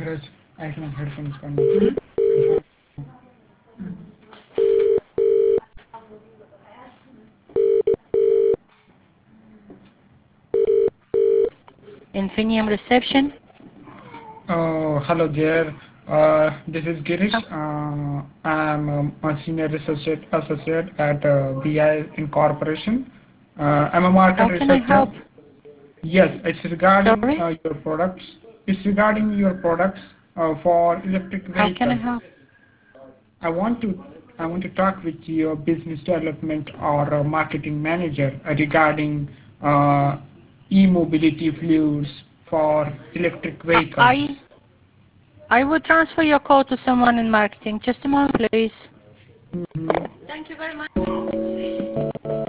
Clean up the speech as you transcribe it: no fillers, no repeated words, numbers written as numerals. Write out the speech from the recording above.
address. I can headphones kan. Infinium reception. Hello there. This is Girish. I'm a senior associate at BI Incorporation. I'm a market How can I researcher. help? Yes, it's regarding Sorry? your products. It's regarding your products for electric How can I vehicles. help? I want to I want to talk with your business development or marketing manager regarding uh, e-mobility fluids for electric I, vehicles. I I will transfer your call to someone in marketing. Just a moment, please. Mhm. Thank you very much.